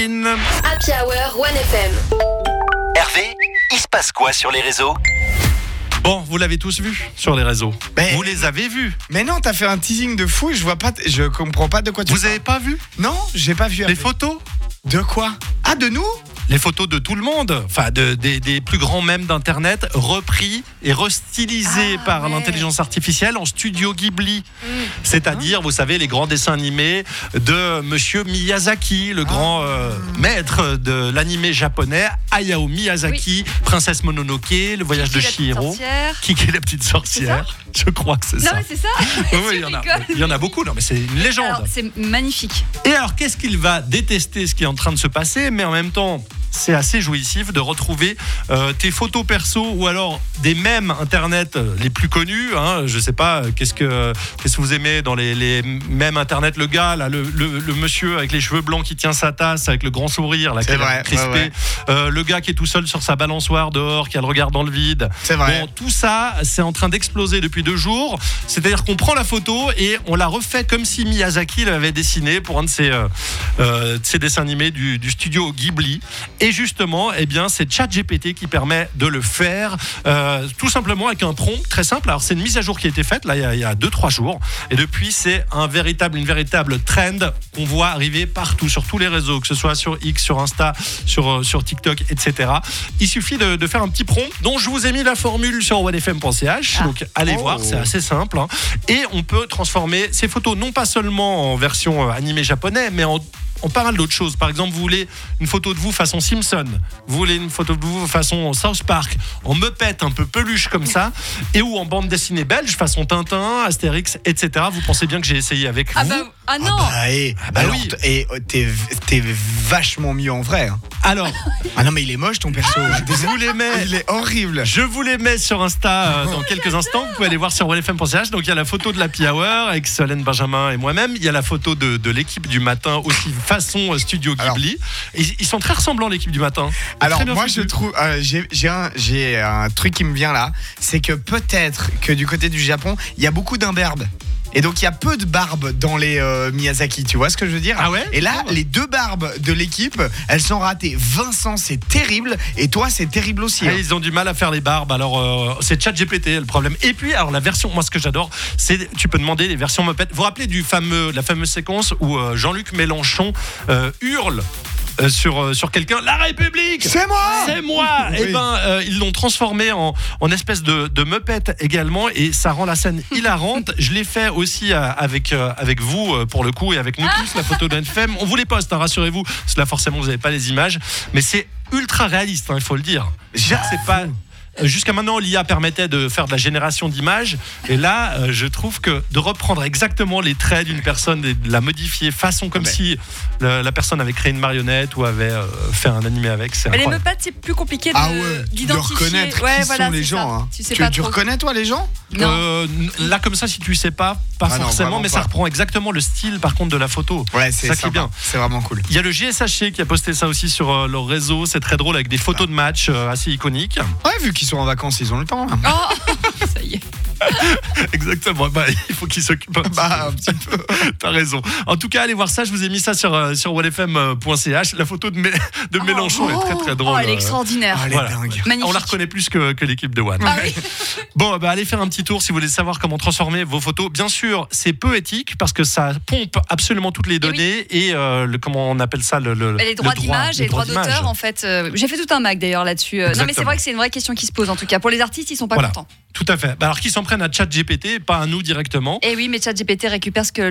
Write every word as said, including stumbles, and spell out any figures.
Amandine. Happy Hour One F M. Hervé, il se passe quoi sur les réseaux ? Bon, vous l'avez tous vu sur les réseaux. Mais- Vous les avez vus. Mais non, t'as fait un teasing de fou et je vois pas, t- je comprends pas de quoi tu Vous parles. avez pas vu Non, j'ai pas vu. les Hervé. photos De quoi ? Ah, de nous ? Les photos de tout le monde, enfin de, des, des plus grands mèmes d'internet, repris et restylisés Ah, par ouais. l'intelligence artificielle en studio Ghibli. C'est-à-dire, vous savez, les grands dessins animés de Monsieur Miyazaki, le grand euh, maître de l'animé japonais, Hayao Miyazaki, Princesse Mononoke, Le voyage de Kiki la petite Chihiro, sorcière. Kiki la petite sorcière. Je crois que c'est Non ça. mais c'est ça. Oui, Tu oui, il y en a, rigoles. il y en a beaucoup, non mais c'est une légende. Alors, c'est magnifique. Et alors, qu'est-ce qu'il va détester, ce qui est en train de se passer, mais en même temps, c'est assez jouissif de retrouver euh, tes photos perso ou alors des mèmes internet euh, les plus connus. Hein, je sais pas, euh, qu'est-ce que qu'est-ce que vous aimez dans les, les mèmes internet, le gars là, le, le, le monsieur avec les cheveux blancs qui tient sa tasse avec le grand sourire, là, qui C'est a l'air vrai, crispé, ouais, ouais. Euh, le gars qui est tout seul sur sa balançoire dehors, qui a le regard dans le vide. C'est vrai. Bon, tout ça, c'est en train d'exploser depuis deux jours. C'est-à-dire qu'on prend la photo et on la refait comme si Miyazaki l'avait dessinée pour un de ses, euh, euh, de ses dessins animés du, du studio Ghibli. Et justement, eh bien, c'est ChatGPT qui permet de le faire, euh, tout simplement avec un prompt très simple. Alors, c'est une mise à jour qui a été faite là il y a, il y a deux trois jours. Et depuis, c'est un véritable, une véritable trend qu'on voit arriver partout sur tous les réseaux, que ce soit sur X, sur Insta, sur euh, sur TikTok, et cetera. Il suffit de, de faire un petit prompt dont je vous ai mis la formule sur one f m point c h. Ah. Donc, allez Oh. voir, c'est assez simple. Hein. Et on peut transformer ces photos non pas seulement en version euh, animé japonais, mais en on parle d'autres choses. Par exemple, vous voulez une photo de vous façon Simpson, vous voulez une photo de vous façon South Park, en Muppet un peu peluche comme ça, et ou en bande dessinée belge façon Tintin, Astérix, et cetera. Vous pensez bien que j'ai essayé avec Ah vous. bah ah non. Ah bah, eh, bah alors, oui. t- et euh, t'es, t'es vachement mieux en vrai. hein. Alors, Ah non, mais il est moche ton perso. je vous les mets. Il est horrible. Je vous les mets sur Insta euh, dans quelques instants. Vous pouvez aller voir sur one f m point c h. Donc il y a la photo de l'Happy Hour avec Solène Benjamin et moi-même. Il y a la photo de, de l'équipe du matin aussi façon euh, Studio Ghibli. Et ils sont très ressemblants l'équipe du matin. Alors Très bien moi foutu. je trouve euh, j'ai j'ai un, j'ai un truc qui me vient là, c'est que peut-être que du côté du Japon il y a beaucoup d'imberbes. Et donc il y a peu de barbes dans les euh, Miyazaki, tu vois ce que je veux dire? Ah ouais? Et là les deux barbes de l'équipe, elles sont ratées. Vincent c'est terrible et toi c'est terrible aussi. Ah, hein. ils ont du mal à faire les barbes. Alors, euh, c'est ChatGPT le problème. Et puis, alors la version, moi ce que j'adore, c'est tu peux demander les versions Muppet. Vous vous rappelez du fameux, la fameuse séquence où euh, Jean-Luc Mélenchon euh, hurle euh, sur euh, sur quelqu'un, la République. C'est moi. C'est moi. Oui. Et ben, euh, ils l'ont transformé en, en espèce de, de Muppet également, et ça rend la scène hilarante. Je l'ai fait aussi euh, avec euh, avec vous euh, pour le coup, et avec nous tous, la photo de F M. On vous les poste, hein, rassurez-vous. Parce que là, forcément, vous n'avez pas les images, mais c'est ultra réaliste, hein, il faut le dire. Je veux dire que c'est pas. Jusqu'à maintenant, l'I A permettait de faire de la génération d'images. Et là, euh, je trouve que de reprendre exactement les traits d'une personne et de la modifier façon comme Ouais. si le- la personne avait créé une marionnette ou avait euh, fait un animé avec, c'est Mais les incroyable. Muppets, c'est plus compliqué de, Ah ouais, de d'identifier. reconnaître Ouais, qui voilà, sont les c'est gens. ça. hein. Tu sais tu, pas tu trop. reconnais toi les gens? Non. Euh, là comme ça, si tu sais pas, pas Ah non, forcément, vraiment mais ça pas. reprend exactement le style par contre de la photo. Ouais, C'est c'est ça qui est sympa. bien. C'est vraiment cool. Il y a le J S H C qui a posté ça aussi sur euh, leur réseau, c'est très drôle avec des photos de match euh, assez iconiques. Ouais, vu qu'ils sont en vacances, ils ont le temps. hein. Oh, ça y est. Exactement, bah, il faut qu'ils s'occupent un petit Bah, un peu. petit peu. T'as raison. En tout cas, allez voir ça, je vous ai mis ça sur, euh, sur one f m point c h. La photo de, Mé- de Mélenchon est très très drôle. Oh, elle est euh, extraordinaire. Ah, elle est Voilà. dingue. Magnifique. On la reconnaît plus que, que l'équipe de One. Ah oui. Bon, bah, allez faire un petit tour si vous voulez savoir comment transformer vos photos. Bien sûr, c'est peu éthique parce que ça pompe absolument toutes les données et, euh, le, comment on appelle ça le, le, Les droits le droit- d'image et les droits d'image. d'auteur, en fait. euh, j'ai fait tout un Mac d'ailleurs là-dessus. Euh, non, mais c'est Exactement. vrai que c'est une vraie question qui se pose en tout cas. Pour les artistes, ils sont pas Voilà. contents. Tout à fait. Bah, alors qu'ils s'en prennent à ChatGPT, pas à nous directement. Et oui, mais ChatGPT récupère ce que